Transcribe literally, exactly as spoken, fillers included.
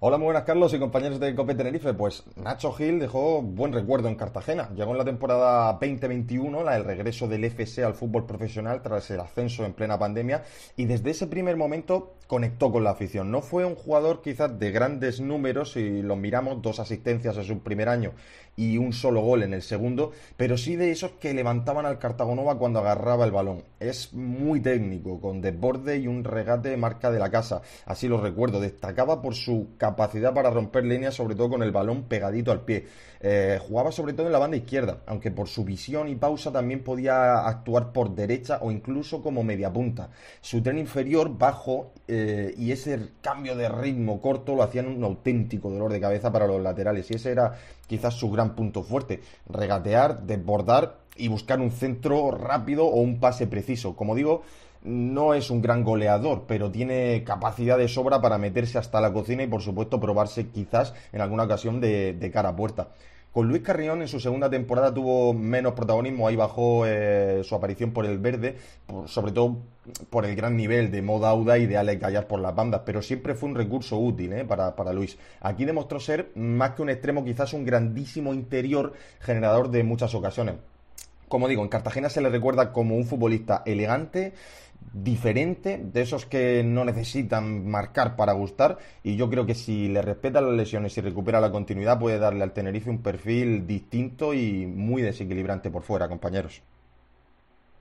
Hola, muy buenas Carlos y compañeros de Cope Tenerife. Pues Nacho Gil dejó buen recuerdo en Cartagena. Llegó en la temporada veinte veintiuno, la del regreso del F S al fútbol profesional tras el ascenso en plena pandemia, y desde ese primer momento conectó con la afición. No fue un jugador quizás de grandes números, si lo miramos, dos asistencias en su primer año y un solo gol en el segundo, pero sí de esos que levantaban al Cartagonova cuando agarraba el balón. Es muy técnico, con desborde y un regate marca de la casa. Así lo recuerdo. Destacaba por su capacidad para romper líneas, sobre todo con el balón pegadito al pie. Eh, jugaba sobre todo en la banda izquierda, aunque por su visión y pausa también podía actuar por derecha o incluso como media punta. Su tren inferior bajo eh, y ese cambio de ritmo corto lo hacían un auténtico dolor de cabeza para los laterales, y ese era quizás su gran punto fuerte: regatear, desbordar y buscar un centro rápido o un pase preciso. Como digo, no es un gran goleador, pero tiene capacidad de sobra para meterse hasta la cocina y, por supuesto, probarse quizás en alguna ocasión de, de cara a puerta. Con Luis Carrión en su segunda temporada tuvo menos protagonismo, ahí bajó eh, su aparición por el verde, por- sobre todo por el gran nivel de Mo Dauda y de Alex Gallar por las bandas, pero siempre fue un recurso útil eh, para, para Luis. Aquí demostró ser, más que un extremo, quizás un grandísimo interior generador de muchas ocasiones. Como digo, en Cartagena se le recuerda como un futbolista elegante, diferente, de esos que no necesitan marcar para gustar, y yo creo que si le respeta las lesiones y recupera la continuidad puede darle al Tenerife un perfil distinto y muy desequilibrante por fuera, compañeros.